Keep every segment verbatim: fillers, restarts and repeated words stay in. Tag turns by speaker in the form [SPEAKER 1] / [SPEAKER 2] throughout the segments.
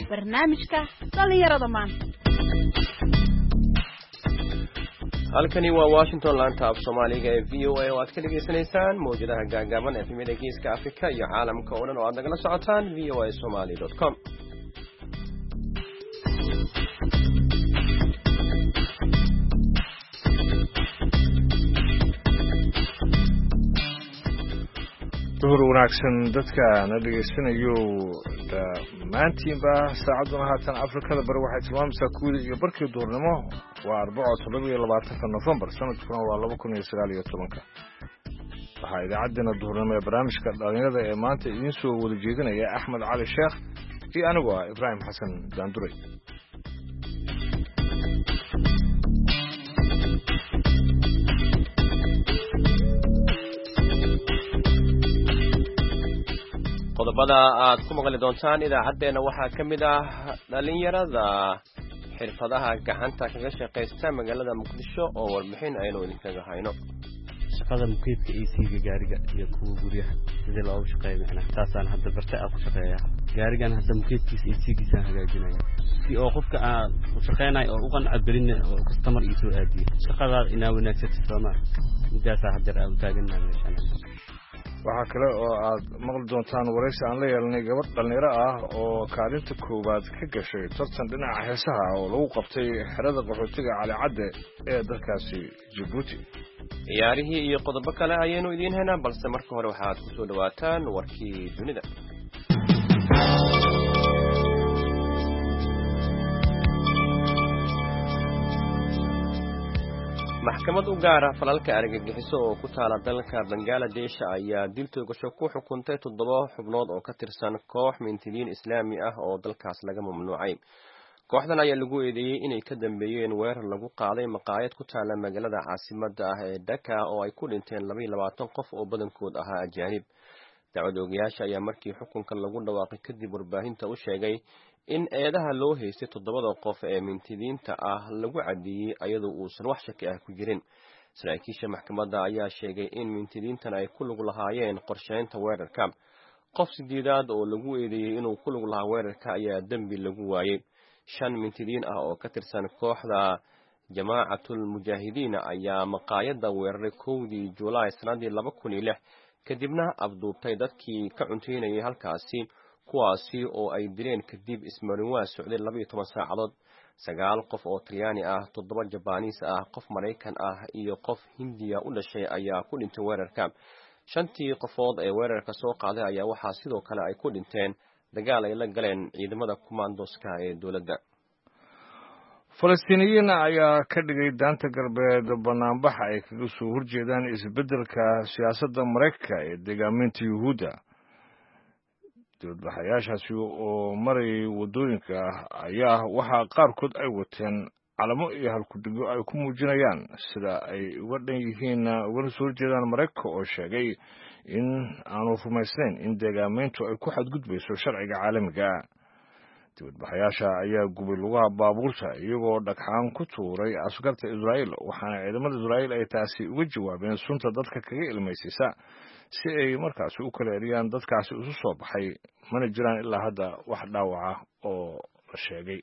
[SPEAKER 1] barnaamijka dhalinyarada maanta.
[SPEAKER 2] halkani waa Washington laanta af Soomaaliga ee V O A oo aad ka dhageysanaysaan mowjadaha gaagaaban ee efemyada Geeska Afrika iyo caalamka oo dhan oo aad nagala socotaan v o a somali dot com.
[SPEAKER 3] duhur wanaagsan dadka na dhageysanayo maantiinba saacaduna haatan Afrikada bari waxay tilmaamaysaa kuwii iyo barkii duhurnimo waa arbaco toddoba iyo labaatanka November sanadkuna waa laba kun iyo sagaal iyo toban. waxaa idaacaddeena duhurnimo ee barnaamijka dhalinyarada ee maanta idiin soo wada jeedinaya Axmed Cali Sheekh iyo anigu ah Ibraahim Xasan Daanduray.
[SPEAKER 2] qodobada aad ku maqli doontaan idaacadeena waxaa ka mid ah dhalinyarada xirfadaha gacanta kaga shaqeysta magaalada Muqdisho oo warbixin aynu idinkaga hayno.
[SPEAKER 4] shaqada mukeedka A C-ga gaariga iyo kuwa guriyaha sidii loo shaqeeyo macnaha taasaan hadda bartay aan ku shaqeeyaa gaarigan hadda mukeedkiisa A C-giisa hagaajinaya si oo qofka aan u shaqeynayo oo u qanacad gelin oo customer ii soo aadiyo shaqada inaa wanaagsan Soomaa midaasa hadda aan u taaganahay meeshan.
[SPEAKER 3] waxaa kale oo aad maqli doontaan waraysi aan la yeelanay gabadh dhalinyaro ah oo kaalinta koowaad ka gashay tartan dhinaca heesaha oo lagu qabtay xerada qaxootiga Cali Cadde ee dalkaasi Djibouti.
[SPEAKER 2] ciyaarihii iyo qodobo kale ayaynu idiin haynaa balse marka hore waxaad ku soo dhawaataan warkii dunida. maxkamad u gaara falalka argagixiso oo ku taala dalka Bangladesh ayaa dil toogasho ku xukuntay toddoba xubnood oo ka tirsan koox mintidiin islaami ah oo dalkaas laga mamnuucay. kooxdan ayaa lagu eedeeyay inay ka dambeeyeen weerar lagu qaaday maqaayad ku taala magaalada caasimadda ah ee Dhaka oo ay ku dhinteen laba iyo labaatan qof oo badankood ahaa ajaanib. dacwad oogayaasha ayaa markii xukunka lagu dhawaaqay kadib warbaahinta u sheegay in eedaha loo haystay toddobada qof ee mintidiinta ah lagu cadeeyay ayadoo uusan wax shaki ah ku jirin. saraakiisha maxkamadda ayaa sheegay in mintidiintan ay ku lug lahaayeen qorsheynta weerarka. qof sideedaad oo lagu eedeeyay inuu ku lug lahaa weerarka ayaa dambi lagu waayay. shan mintidiin ah oo ka tirsan kooxda jamaacatul mujaahidiin ayaa maqaayadda weeraray kowdii Juulaay sanadii laba kun iyo lix kadibna abduubtay dadkii ka cunteynayay halkaasi kuwaasi oo ay dileen kadib ismarin waa socday laba iyo toban saacadood. sagaal qof oo Talyaani ah, toddoba Jabaaniis ah, qof Mareykan ah iyo qof Hindiya u dhashay ayaa ku dhintay weerarka. shantii qofood ee weerarka soo qaaday ayaa waxaa sidoo kale ay ku dhinteen dagaal ay la galeen ciidamada kumaandoska ee dowladda.
[SPEAKER 3] Falastiiniyiin ayaa ka dhigay daanta galbeed banaanbax ay kaga soo horjeedaan isbeddelka siyaasadda Mareykanka ee deegaaminta Yuhuudda. dowladbaxayaashaasi oo marayay waddooyinka ayaa waxaa qaarkood ay wateen calamo iyo halkudhigyo ay ku muujinayaan sida ay uga dhan yihiin ugana soo horjeedaan Mareykanka oo sheegay in aanu rumaysnayn in deegaamintu ay ku xadgudbayso sharciga caalamiga. dowladbaxayaasha ayaa gubay lugaha baabuurta iyagoo dhagxaan ku tuuray askarta Israa'iil waxaana ciidamada Israa'iil ay taasi uga jawaabeen sunta dadka kaga ilmaysisa si ay markaasi u kala eriyaan dadkaasi isu soo baxay mana jiraan ilaa hadda wax dhaawaca oo la sheegay.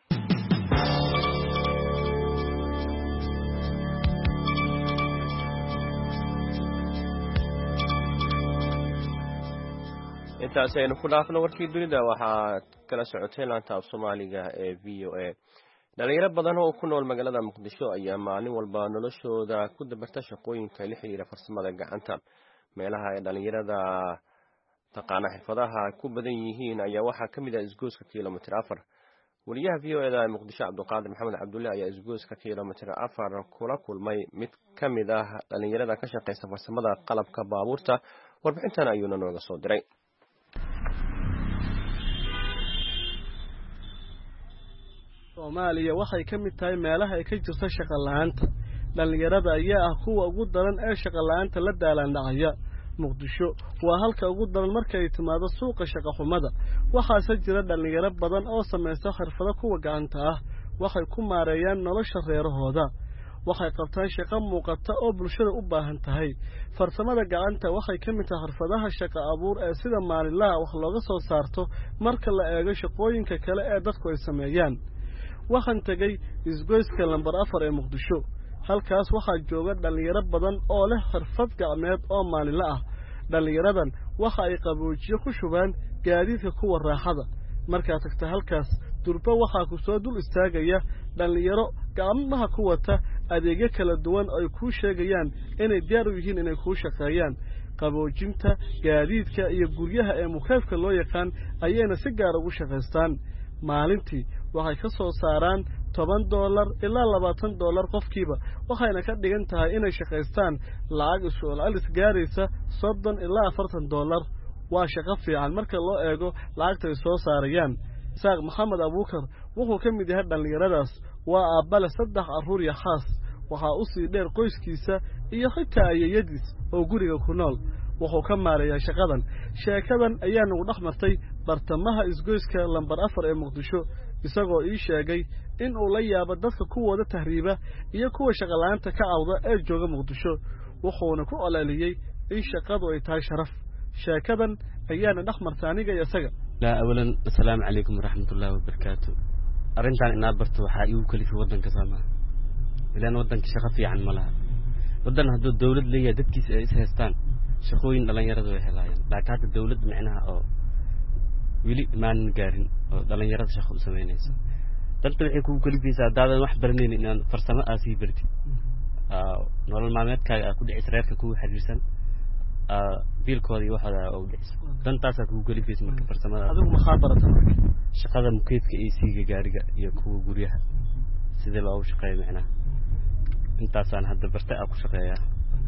[SPEAKER 2] intaas aynu ku dhaafno warkii dunida waxaa kala socotay laanta af Soomaaliga ee V O A. dhalinyaro badan oo ku nool magaalada Muqdisho ayaa maalin walba noloshooda ku dabarta shaqooyinka la xiriira farsamada gacanta. meelaha ay dhalinyarada taqaana xirfadaha ku badan yihiin ayaa waxaa ka mid ah isgooska kiiloomitir afar. wariyaha V O A da Muqdisho Cabdiqaadir Maxamed Cabdulle ayaa isgooska kiiloomitir afar kula kulmay mid ka mid ah dhalinyarada ka shaqeysa farsamada qalabka baabuurta. warbixintan ayuuna nooga soo diray.
[SPEAKER 5] Soomaaliya waxay ka mid tahay meelaha ay ka jirto shaqo la'aanta. dhalinyarada ayaa ah kuwa ugu daran ee shaqo la'aanta la daalaan dhacaya. Muqdisho waa halka ugu daran marka ay timaado suuqa shaqo xumada. waxaase jira dhalinyaro badan oo sameeya xirfado kuwa gacanta ah waxay ku maareeyaan nolosha reerahooda. waxay qabtaan shaqo muuqata oo bulshada u baahan tahay farsamada gacanta waxay ka mid tahay xirfadaha shaqo abuur ee sida maalinlaha wax looga soo saarto marka la eego shaqooyinka kale ee dadku ay sameeyaan waxaan tegay isgoyska lambar afar ee muqdisho halkaas waxaa jooga dhalinyaro badan oo leh xirfad gacmeed oo maalinla ah dhalinyaradan waxa ay qaboojiyo ku shubaan gaadiidka kuwa raaxada markaad tagta halkaas durba waxaa ku soo dul istaagaya dhalinyaro gacmaha ku wata adeegyo kala duwan ay ku sheegayaan inay diyaar u yihiin inay ku shaqeeyaan qaboojinta gaadiidka iyo guryaha ee mukeefka loo yaqaan ayayna si gaar ugu shaqaystaan maalintii waxay ka soo saaraan toban dollar ilaa labaatan dollar qofkiiba waxayna ka dhigan tahay inay shaqaystaan lacag isu celcelis gaaraysa soddon ilaa afartan dollar waa shaqo fiican marka loo eego lacagta ay soo saarayaan isaaq maxamed abuukar wuxuu ka mid yahay dhalinyaradaas waa aabbale saddex carruur iyo xaas waxaa u sii dheer qoyskiisa iyo xitaa ayeeyadiis oo guriga ku nool wuxuu ka maareeyaa shaqadan sheekadan ayaa nagu dhex martay bartamaha isgoyska lambar afar ee muqdisho isagoo ii sheegay in uu la yaabo dadka kuwooda tahriiba iyo kuwa shaqalaanta ka cawda ee jooga muqdisho wuxuuna ku ololiyey in shaqadu ay tahay sharaf sheekadan ayaana dhex martay aniga iyo isaga
[SPEAKER 4] لا أولا السلام عليكم ورحمة الله وبركاته أرنتان إن أبرت وحائي وكلي في ودن كسامة لأن ودن كشخفي عن ملها ودن هدو الدولة اللي يدتك إسهستان شخوين دلان يرد ويحلايان لكن هذا الدولة معناها أو ويلي ما نقارن دلان يرد شخو سمينيس دلت الحكو كلي في سادة واحد برنين إن فرسمة آسي برتي نور المعلومات كل إسرائيل ككو حريسان biilkoodii waxada oo dhicisa dantaas ku gali fiis marka farsamada
[SPEAKER 5] adigu ma khabarata
[SPEAKER 4] shaqada mukeedka ee siiga gaariga iyo kuwa guryaha sidii loo shaqeeyo macnaha intaasaan hadda barta ku shaqeeyaa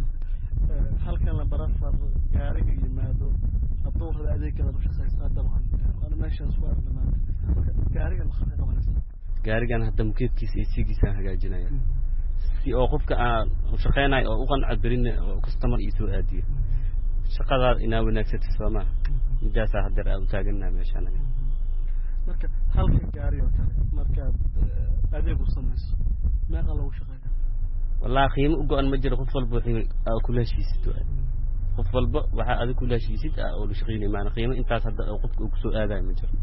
[SPEAKER 5] halkan la barafar gaariga yimaado hadduu rada adeegga u shaqeystaa dabcan ana meeshaas waa dhamaan gaariga la khariiqo wanaagsan
[SPEAKER 4] gaarigan hadda mukeedkiisa ee siigiisa hagaajinaya si oo qofka aan shaqeynay oo u qanacad barin oo customer ii soo aadiyo shaqada ina wanaagsan sama midaasa hadda aad u taaganaa meeshaan
[SPEAKER 5] marka halka gaari oo kale marka adeeg u samayso meeqa lagu shaqeeyaa
[SPEAKER 4] wallahi qiimo u go'an ma jiro qof walba wuxuu ku leeshiisid qof walba waxa aad ku leeshiisid oo la shaqeynay maana qiimo intaas hadda qofka uu ku soo aadayo ma jiro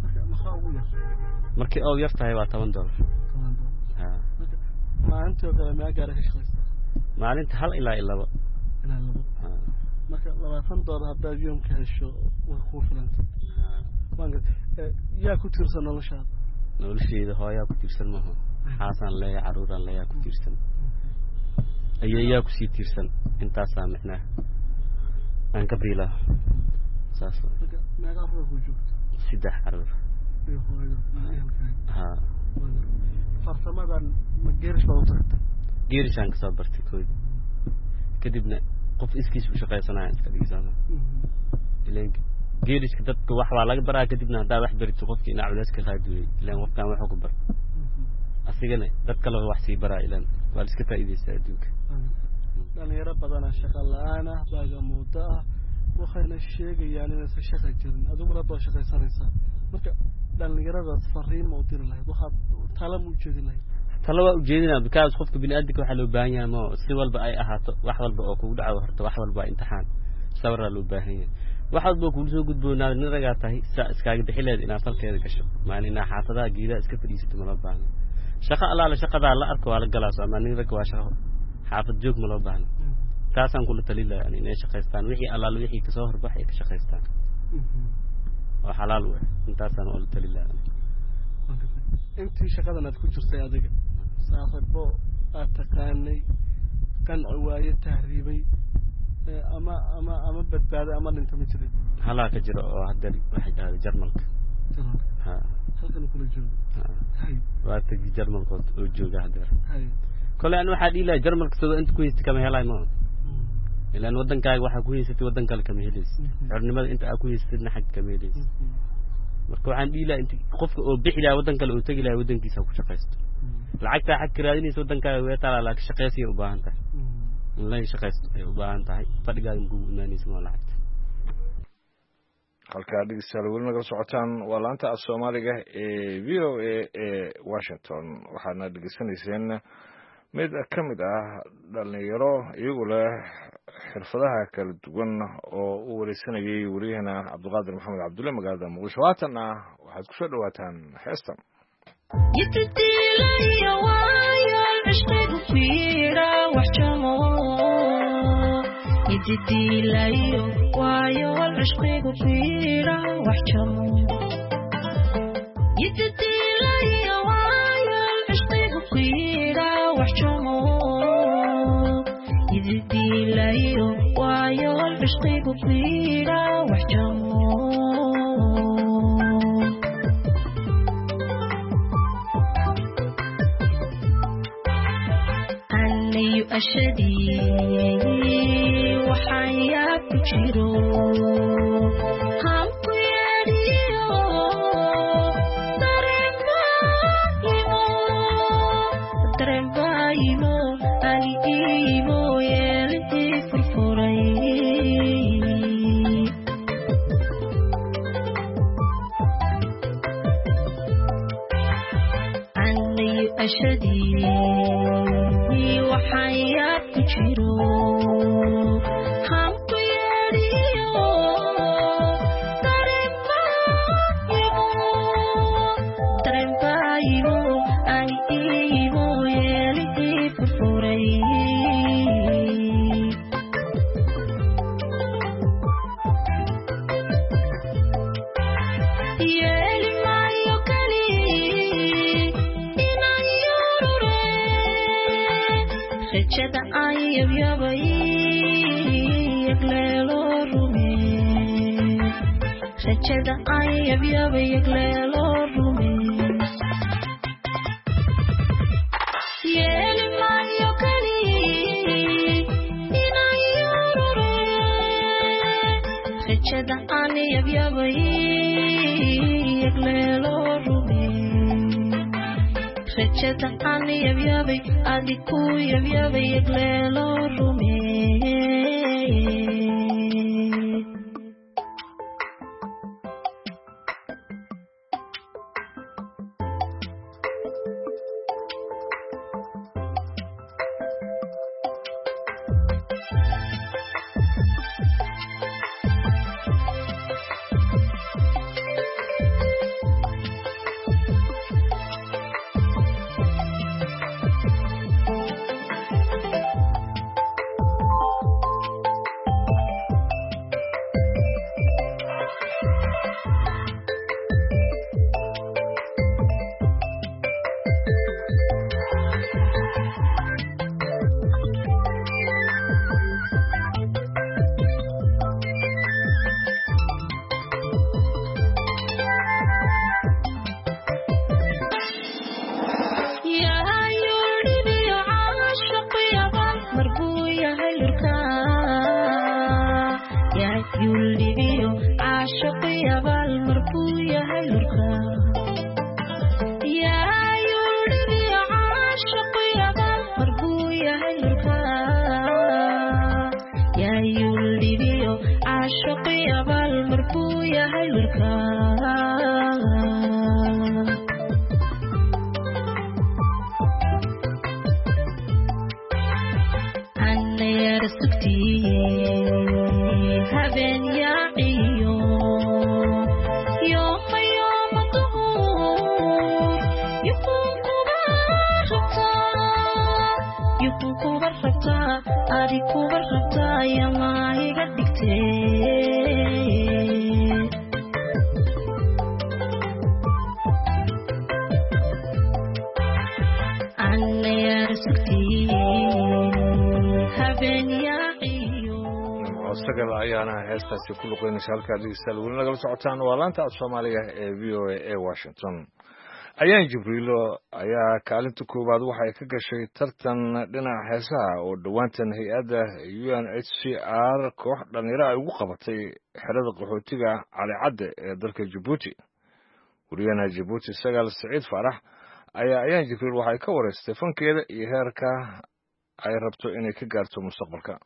[SPEAKER 4] markii oo yar tahay waa toban dollar ha
[SPEAKER 5] maalintii oo kale ma gaari ka shaqeysaa
[SPEAKER 4] maalinta hal ilaa laba
[SPEAKER 5] ilaa laba marka labaatan dollar haddaad yoomka hesho way ku filanta yaa ku tiirsan noloshaada
[SPEAKER 4] nolosheeda hooyaa ku tiirsan maaha xaasaan leeya caruuraan leeyaa ku tiirsan ayeeyaa ku sii tiirsan intaasaa macnaha aan ka biilaa saas
[SPEAKER 5] meeqa caruur ku joogto
[SPEAKER 4] saddex caruur
[SPEAKER 5] iyo hooyada
[SPEAKER 4] ha
[SPEAKER 5] farsamadan ma geerish baa u tagtay
[SPEAKER 4] geerishaan ka soo bartay kood kadibna qof iskiis u shaqaysanaya iska dhigisana ileen geerishka dadka wax waa laga baraa kadibna hadaa wax barito qofkii ina culeyska raadiyay ileen qofkan wax ku bar asigana dad kale wax sii baraa ileen waa iska faa'iideysaa adduunka
[SPEAKER 5] dhalinyaro badan shaqo la'aan ah baaga muuda ah waxayna sheegayaan inaysan shaqo jirin adiguna doo shaqaysanaysaa marka dhalinyaradaas fariin ma u diri lahayd waxaad tala ma u jeedin lahayd
[SPEAKER 4] tala waa u jeedinaa because qofka bini'aadamka waxa loo baahan yahay ma si walba ay ahaato wax walba oo kugu dhaco horta wax walba waa imtixaan sabra loo baahan yahay wax walba kugu soo gudboonaa nin raga tahay iskaaga bixileed inaad falkeeda gasho maalina xaafadaha geedaha iska fadhiisato ma loo baahna shaqo allaala shaqada la arko waa la galaa soo nin raga waa shaqo xaafad joog ma loo baahna taasaan kula taliilaa inay shaqaystaan wixii allaala wixii ka soo horbax ay ka shaqaystaan waa xalaal weey intaasaan oo la taliilaa
[SPEAKER 5] intii shaqadan aad ku jirtay adiga saaxiibo aad taqaanay qanci waaye tahriibay ama ama ama badbaaday ama dhinta ma jirin
[SPEAKER 4] halaa ka jiro oo hadda waxay tahay Jarmalka ha
[SPEAKER 5] halkan kula joogo hay
[SPEAKER 4] waa tagi Jarmalka oo jooga hadda
[SPEAKER 5] hay
[SPEAKER 4] kale aan waxa dhilaa Jarmalka soo inta ku heystay kama helay ma ilaan wadankaaga waxa ku heystay wadan kale kama helaysid xornimada inta aad ku heystayna xaq kama helaysid marka waxaan dhilaa inta qofka oo bixilaa wadan kale oo tagi lahaa wadankiisa ku shaqeysto lacagta xaq kiraadinaysa wadankaaga way taala laakiin shaqeysiga u baahan tahay in la shaqeysto ay u baahan tahay fadhigaada ugu imaanaysa ma lacagta
[SPEAKER 3] halka dhigaystayaal weli nagala socotaan waa laanta af Soomaaliga ee V O A ee Washington waxaana dhageysanayseen mid ka mid ah dhalinyaro iyagu leh xirfadaha kala duwan oo u wareysanayay wariyahana cabdiqaadir maxamed cabdulle magaalada muqdisho haatanna waxaad kusoo dhawaataan heestan
[SPEAKER 6] يديلايو وايو العشق كبيرة وحجمو يديلايو وايو العشق كبيرة وحجمو يديلايو وايو العشق كبيرة وحجمو أني أشدي وحياة بجيرو هم كياريو درين بايمو درين بايمو أني إيمو يلتي فرفوري أني أشدي وحياة بجيرو Rajada ayab yaba yaglelo rume Yeli mayo kali ina yorure Rajada ayab yaba yaglelo rume Rajada ayab yaba adiku yab yaba yaglelo rume
[SPEAKER 3] heestaasi ku luqeynaysa halkaa dhegeystayaal weli nagala socotaan waa laanta af soomaaliga ee v o a ee washington ayaan jibriilo ayaa kaalinta koowaad waxay ka gashay tartan dhinaca heesaha oo dhowaantan hay-adda u n h c r koox dhalinyaro ay ugu qabatay xerada qaxootiga calicadde ee dalka jabuuti wariyahana jabuuti sagaal saciid faarax ayaa ayaan jibriil waxay ka wareystay fankeeda iyo heerka ay rabto inay ka gaarto mustaqbalka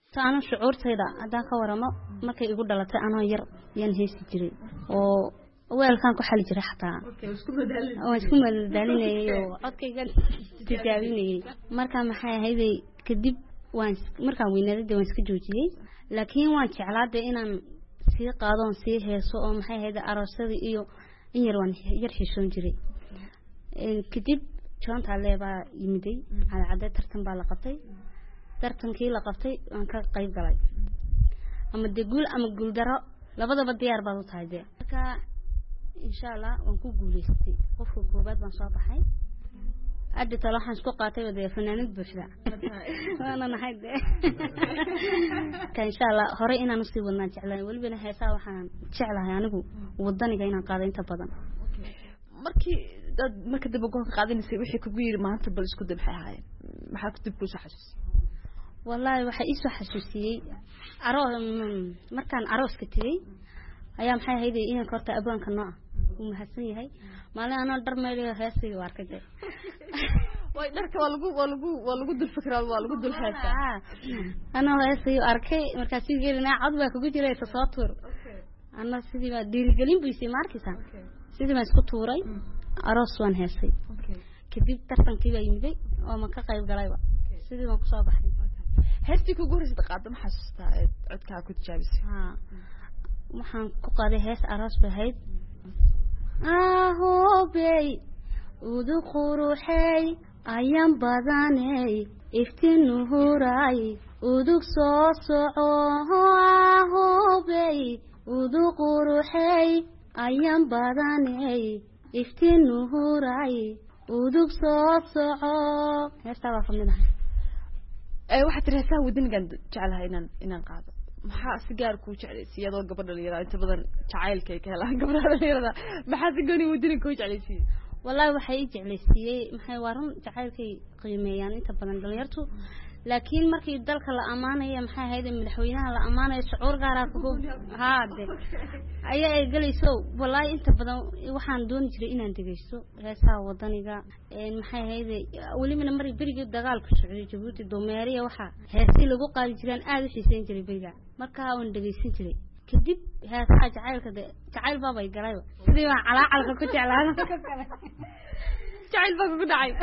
[SPEAKER 1] taana shucuurtayda haddaan ka waramo markay igu dhalatay anoo yar yaan heesi jiray oo
[SPEAKER 7] weelkan ku xali jiray xataa oo isku madaalinayay oo codkayga tijaabinayay marka maxay ahayd kadib waan markaan weynaaday waan iska joojiyay laakiin waan jeclaaday inaan sii qaadon sii heeso oo maxay ahayd aroosada iyo in yar waan yar xishoon jiray kadib joonta leeba yimiday ala caday tartan baa la qabtay tartankii la qabtay aan ka qayb galay ama deguul ama guuldaro labadaba diyaar baa u tahay marka insha Allah waan ku guuleystay qofka koobaad baan soo baxay أدي طلعان سكوا قاتي وده فنانين بشرة أنا نحيد كان إن شاء الله هرينا نصيب الناس على والبنا هيسا وحنا شعلها يعني بو وضني جاينا قاعدين تبضن
[SPEAKER 1] markii dad marka dib ugu qaadinaysa wixii ku geeyay maanta bal isku dabxay haay maxaa ku dib ku saxays
[SPEAKER 7] wallahi waxa isu xasuusiyay aro markaan arooska tigay ayaa maxay hayday inaan korta abaanka nooc uu mahadsan yahay maalin aan dhar meelay heesay waarkay
[SPEAKER 1] way dharka waa lagu waa lagu waa lagu dul fikraa waa lagu dul heesaa
[SPEAKER 7] ana heesay arkay markaas si geelina cad baa kugu jiray soo tuur ana sidii baa dhiirigelin buisay markiisa sidii ma isku tuuray aroos waan heesay kadib tartankii baa yimid oo ma ka qayb galayba sidii waan ku soo baxay
[SPEAKER 1] heestii ku guurisay qaadam xasuustaa codka ku tijaabisay
[SPEAKER 7] ha waxaan ku qaaday hees aroos bahayd ahobey udu quruxay ayaan badanay iftiin huray udug soo soco ahobey udu quruxay ayaan badanay iftiin huray udug soo soco heesta waa fadhidahay
[SPEAKER 1] ee waxa tiraasaa wadanigan jecelahay inaan inaan qaado maxaa si gaar ku jeclaysiin iyadoo gabadha dhalinyarada inta badan jacaylka ay ka helaan gabadha dhalinyarada maxaa si gooni wadaniga ku jeclaysiin
[SPEAKER 7] wallahi waxay jeclaysiiyay maxay waran jacaylkay qiimeeyaan inta badan dhalinyartu laakiin markii dalka la amaanayo maxay ahayd madaxweynaha la amaanayo shucuur gaar ah ku haade ayaa ay galayso wallahi inta badan waxaan doon jiray inaan dhageysto heesaha wadaniga ee maxay ahayd waliba maray bariga dagaalka socday Djibouti doomeeriya waxa heesii lagu qaadi jireen aad u xiiseyn jiray bariga marka aan dhageysan jiray kadib heesaha jacaylka jacayl baabay galay sidii waan calaacalka ku jeclaan
[SPEAKER 1] jacayl baa ku dhacay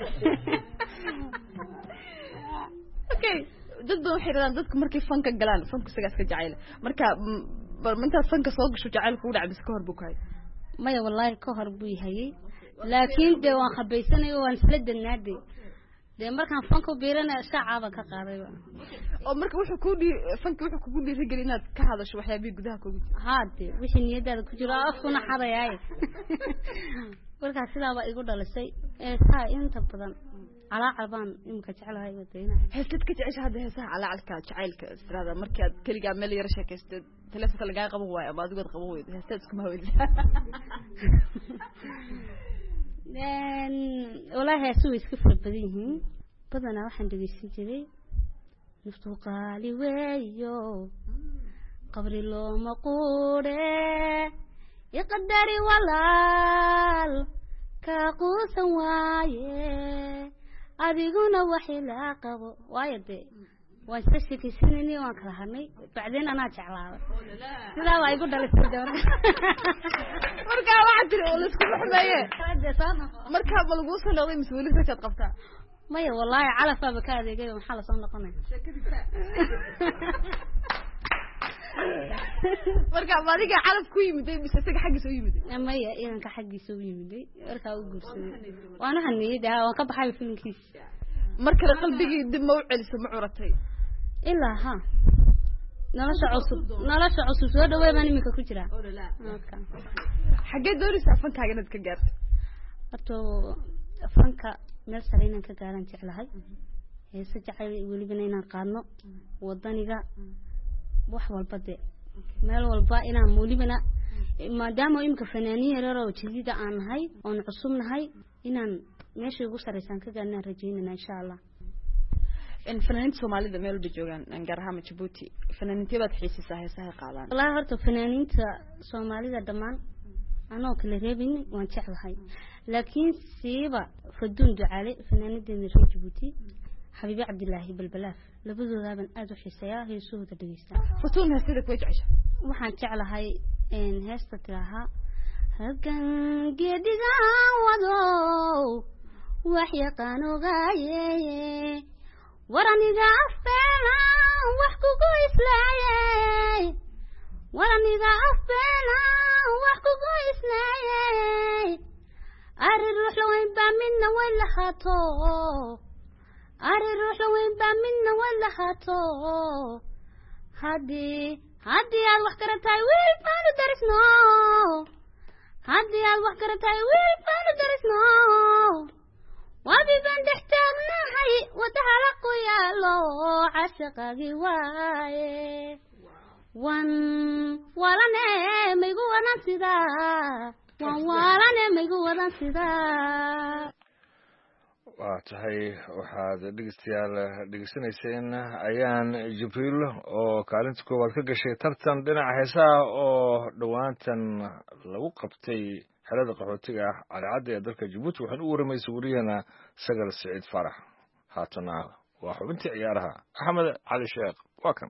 [SPEAKER 1] okay dad baa waxay radaan dadku markay fanka galaan fanku isaga iska jacayl marka bal inta fanka soo gasho jacayl ku dhacay iska hor buu kaay
[SPEAKER 7] maya wallahi ka hor buu yahay laakiin de waan khabaysanay waan isla danaadey de markaan fanka beerana shacaba ka qaaday
[SPEAKER 1] oo marka wuxuu ku dhii fanka wuxuu ku dhiirigelin inaad ka hadasho waxyaabii gudaha kugu
[SPEAKER 7] haade wixii niyadaada ku jira afkuna xadayay marka sidaa baa igu dhalisay ee saa inta badan على عبان يمكن تعلها يودينا
[SPEAKER 1] هسه كتعيش هذا هسه على على كجعيلك استراده markaad kaliga meel yar sheekaysto telefoonka laga qabo waay ama adigood qabo weyd hesad isku ma weyd
[SPEAKER 7] dan wallahi soo isku farbadiin badana waxaan dhageysan jiray naftu qaali weeyo qabri loo maquure yaqdari walaal ka quusan waaye adiguna waxay la qabo waayade waan sashkiisinay waan kala hadnay bacdeen ana jeclaaday sida way igu dhalisay marka
[SPEAKER 1] marka waxa tiri oo isku xumeeyay marka ma lagu soo noqday mas'uuliyad ka qabtaa
[SPEAKER 7] maya wallahi calafa baka adeegay waxa la soo noqonay
[SPEAKER 1] marka wadiga calaf ku yimid mise isaga xaqiisa u yimid
[SPEAKER 7] maya inaan ka xaqiisa u yimid marka uu guursaday waana haniyada waan ka baxay filmkiis
[SPEAKER 1] marka qalbigii dib ma u celiso ma curatay
[SPEAKER 7] ilaa ha nolosha cusub nolosha cusub soo dhaweey baan imika ku jira
[SPEAKER 1] marka xagee doonaysaa fankaaga inaad ka gaarto
[SPEAKER 7] horto fanka meel sare inaan ka gaaran jeclahay heesa jacayl waliba inaan qaadno wadaniga wax walba de meel walba inaan mulibana maadaama imka fanaaniin yar oo jidida aan nahay oo cusubnahay inaan meesha ugu sareysan ka gaarnaa rajeynana insha Allah
[SPEAKER 1] in fanaaniinta Soomaalida meel u joogan aan gaar ahaan Djibouti fanaaniinta baad xiisisaa heesaha qaadaan
[SPEAKER 7] wallahi horta fanaaniinta Soomaalida dhamaan anoo kala reebin waan jeclahay laakiin siiba faduun ducaale fanaaniinta Djibouti حبيبي عبد الله بالبلاف لبدو ذا بن أدو حسيا هي سود دقيسة
[SPEAKER 1] فتون هسيدك وجعش
[SPEAKER 7] وحن تعلى هاي إن هستة لها halkan geedigan wado wax yaqaan ogaaye waraniga afbeela wax kugu islaayay waraniga afbeela wax kugu islaayay ari ruux weyn baa midna way lahaato ari ruux weyn baa midna way lahaato haddii haddii aad wax garatahay wiil baanu darisno haddii aad wax garatahay wiil baanu darisno wabi baan dhex taagnahay wada halaqu yaalo cashaqaagii waaye wan walane maygu wadan sidaa wan walane maygu wadan sidaa
[SPEAKER 3] waa tahay waxaad dhegeystayaal dhegeysanayseen ayaan jibriil oo kaalinta koowaad ka gashay tartan dhinaca heesaha oo dhowaantan lagu qabtay xerada qaxootiga ah calicadda ee dalka jabuuti waxaan u waramaysay wariyahana sagal siciid farax haatana waa xubintii ciyaaraha axmed cali sheekh waa kan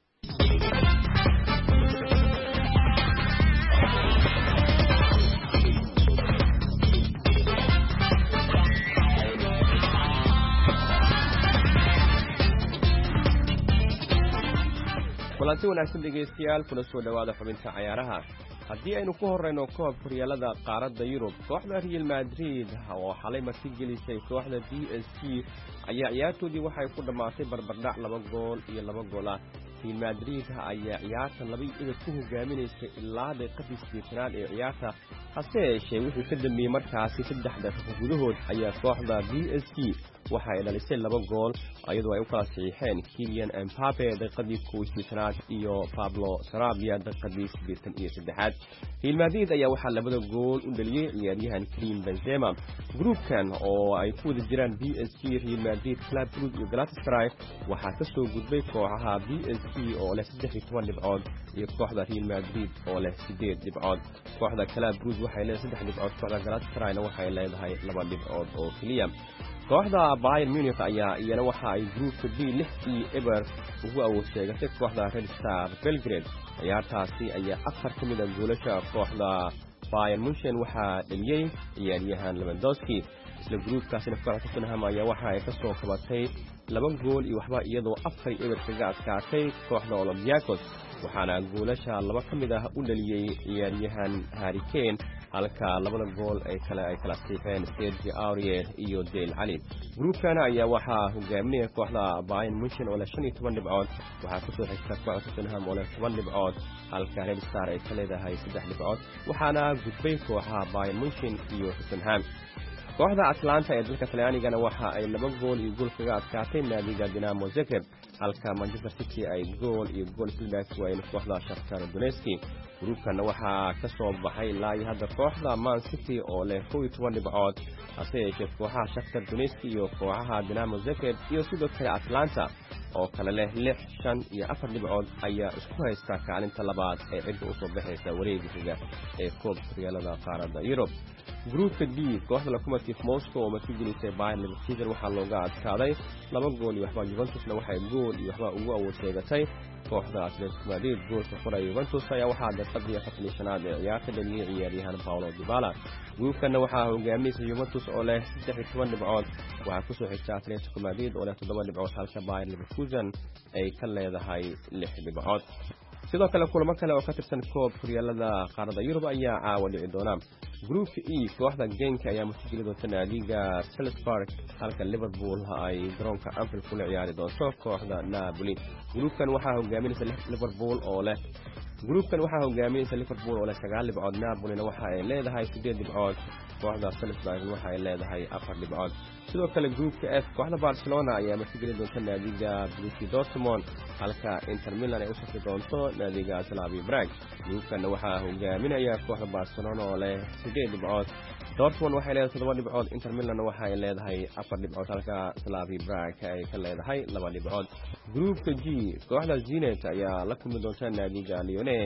[SPEAKER 2] kulanti wanaagsan dhegeystayaal kuna soo dhawaada xubinta cayaaraha haddii aynu ku horrayno koob horyaalada qaaradda yurub kooxda real madrid oo xalay marti gelisay kooxda b s g ayaa ciyaartoodii waxay ku dhammaatay barbardhac laba gool iyo laba gool ah real madrid ayaa ciyaarta laba ibad ku hogaaminaysay ilaa daqiiqadii sideetanaad ee ciyaarta hase yeeshee wixii ka dambeeyey markaasi saddex daqiiqo gudahood ayaa kooxda b s g waxa ay dhalisay laba gool iyadoo ay u kala saxiixeen Kylian Mbappe daqiiqadii kow iyo siddeetanaad iyo Pablo Sarabia daqiiqadii siddeetan iyo saddexaad Real Madrid ayaa waxaa labada gool u dhaliyay ciyaaryahan Karim Benzema groupkan oo ay ku wada jiraan B S G Real Madrid Club Brugge iyo Galatasaray waxaa ka soo gudbay kooxaha B S G oo leh saddex iyo toban dhibcood iyo kooxda Real Madrid oo leh siddeed dhibcood kooxda Club Brugge waxay leedahay saddex dhibcood kooxda Galatasaray waxay leedahay laba dhibcood oo kaliya kooxda Bayern Munich ayaa iyana waxa ay groupka B lix iyo eber ugu awood sheegatay kooxda Red Star Belgrade ciyaartaasi ayaa afar ka mid ah goolasha kooxda Bayern Munich waxaa dhaliyay ciyaaryahan Lewandowski isla groupkaasina kooxda Tottenham ayaa waxa ay ka soo qabatay laba gool iyo waxba iyadoo afar eber kaga adkaatay kooxda Olympiacos waxaana goolasha laba ka mid ah u dhaliyay ciyaaryahan Harry Kane halka labada gool ay kala ay kala siixeen Sergio Aurier iyo Dele Alli groupkana ayaa waxaa hogaaminaya kooxda Bayern Munich oo leh shan iyo toban dhibcood waxaa ku soo xigta kooxda Tottenham oo leh toban dhibcood halka Red Star ay ka leedahay saddex dhibcood waxaana gudbay kooxaha Bayern Munich iyo Tottenham kooxda Atlanta ee dalka Talyaanigana waxa ay laba gool iyo gool kaga adkaatay naadiga Dinamo Zagreb halka Manchester City ay gool iyo gool sidaas waayeen kooxda Shakhtar Donetsk groupkana waxaa ka soo baxay ilaa iyo hadda kooxda Man City oo leh kow iyo toban dhibcood hase yeeshee kooxaha Shakhtar Donetsk iyo kooxaha Dinamo Zagreb iyo sidoo kale Atlanta oo kale leh lix shan iyo afar dhibcood ayaa isku haysta kaalinta labaad ee cidda u soo baxaysa wareegga xiga ee koobka horyaalada qaaradda Yurub groupka D kooxda Lokomotiv Moscow oo markii gelisay Bayern Leverkusen waxaa looga adkaaday laba gool iyo waxba Juventusna waxay gool iyo waxba ugu awood sheegatay kooxda Atletico Madrid goolka qoray Juventus ayaa waxaa daqiiqadii afartan iyo shanaad ee ciyaarta dhaliyay ciyaaryahan Paulo Dybala groupkana waxaa hogaaminaysa Juventus oo leh saddex iyo toban dhibcood waxaa ku soo xigta Atletico Madrid oo leh toddoba dhibcood halka Bayern Leverkusen ay ka leedahay lix dhibcood sidoo kale kulamo kale oo ka tirsan koob horyaalada qaaradda Yurub ayaa caawa dhici doona groupka E kooxda Genk ayaa mustaqil doonta naadiga Salzburg halka Liverpool ay garoonka Anfield kula ciyaari doonto kooxda Napoli groupkan waxaa hogaaminaysa Liverpool oo leh groupkan waxaa hogaaminaysa Liverpool oo leh sagaal dhibcood Napolina waxa ay leedahay siddeed dhibcood kooxda Salzburg waxa ay leedahay afar dhibcood sidoo kale groupka F kooxda Barcelona ayaa mustaqil doonta naadiga Borussia Dortmund halka Inter Milan ay u safri doonto naadiga Slavia Prague groupkan waxaa hogaaminaya kooxda Barcelona oo leh siddeed dhibcood Dortmund waxay leedahay toddoba dhibcood Inter Milan waxa ay leedahay afar dhibcood halka Slavia Prague ay ka leedahay laba dhibcood groupka G kooxda Zenit ayaa la kulmi doonta naadiga Lyon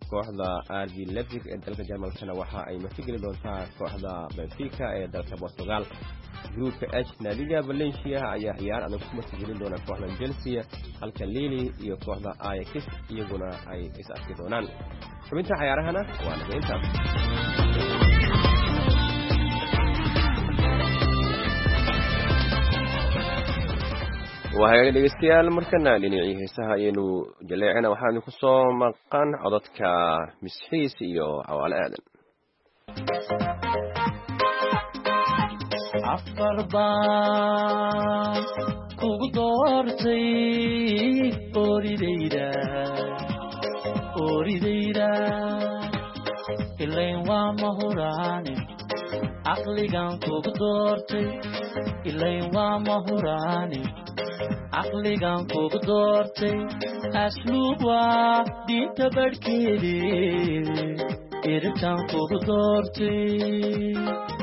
[SPEAKER 2] kooxda R B Leipzig ee dalka Jarmalkana waxa ay martigeli doontaa kooxda Benfica ee dalka Portugal. Gruupka H naadiga Valencia ayaa ciyaar adag ku martigeli doona kooxda Chelsea halka Lille iyo kooxda Ajax iyaguna ay is arki doonaan. xubinta ciyaarahana waa nageynta وهاي dhegeystayaal markana dhinacii heesaha ayaynu jaleecina waxaan ku soo maqan codadka misxiis iyo Cawaale Aadan
[SPEAKER 6] afar baan kugu doortay oridayda oridayda ilayn waa mahuraane aqligan kugu doortay ilayn waa mahuraane aqligan kugu doortay asluub waa diinta barhkeede iritan kugu doortay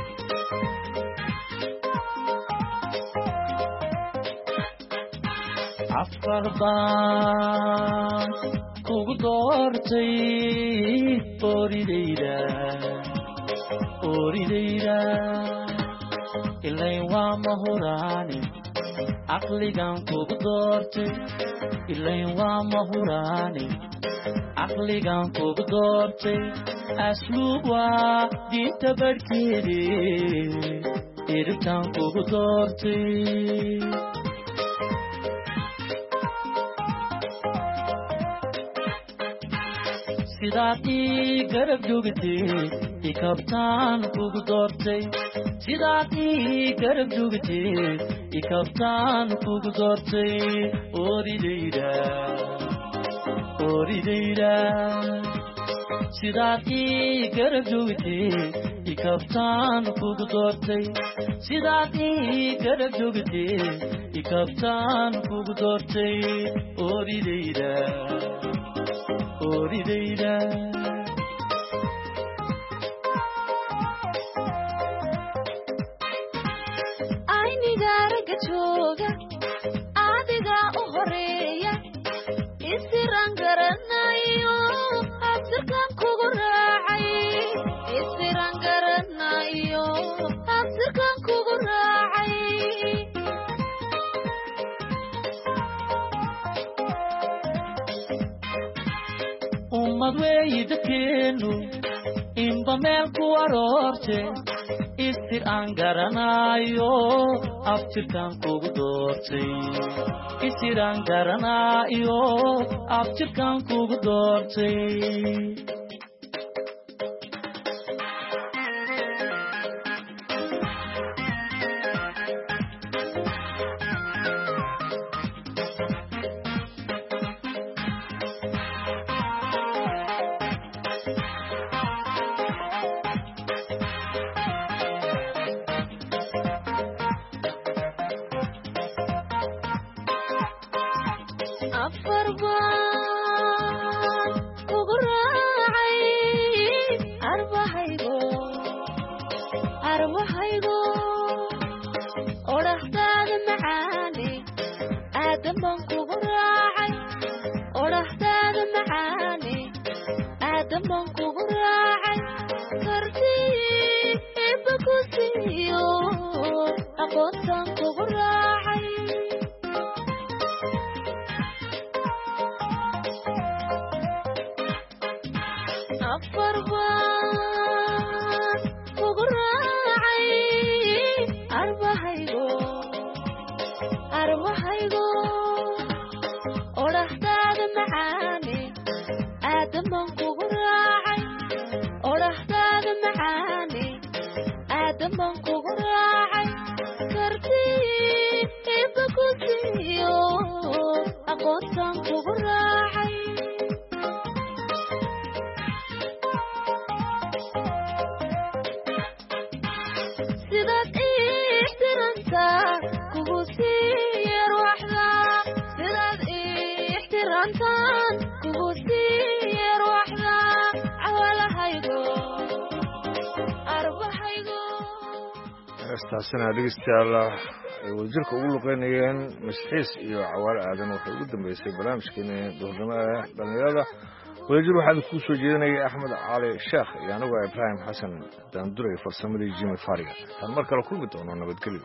[SPEAKER 6] afar baan kugu doortay oridayda oridayda ilayn waa mahuraane aqligan kugu doortay ilayn waa mahuraane aqligan kugu doortay asluub waa diinta barhkeede iritan kugu doortay sidaad ii garab joogtay ikabtaan kugu doortay sidaad ii garab joogtay ikabtaan kugu doortay oridayda oridayda sidaad ii garab joogtay ikabtaan kugu doortay sidaad ii garab joogtay ikabtaan kugu doortay oridayda oridayda
[SPEAKER 8] ayniga raga jooga adiga u horeeya isiraan garanayo absirkan kugu raacay isiraan garanayo absirkan kugu raacay
[SPEAKER 6] ummad weeyi dadkeenu inba meel ku aroorte isir aan garanayo abtirkan kugu doortay isir aan garanayo abtirkan kugu doortay
[SPEAKER 3] heestaasina dhegeystayaal ay wadajirka ugu luqeynayeen misxiis iyo Cawaale Aadan waxay ugu dambeysay barnaamijkeena duhurnimo ee dhalinyarada wadajir waxaad ku soo jeedinaya axmed cali sheekh iyo anigu ibraahim xasan daanduray farsamadii jimi fariga tan mar kale kulmi doono nabadgelyo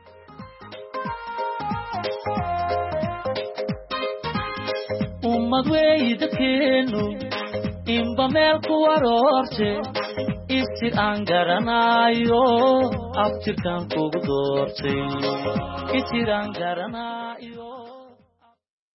[SPEAKER 9] ummad weydadkeenu inba meel ku waroorte isir aan garanayo aftirkan kugu doortay isir aan garanayo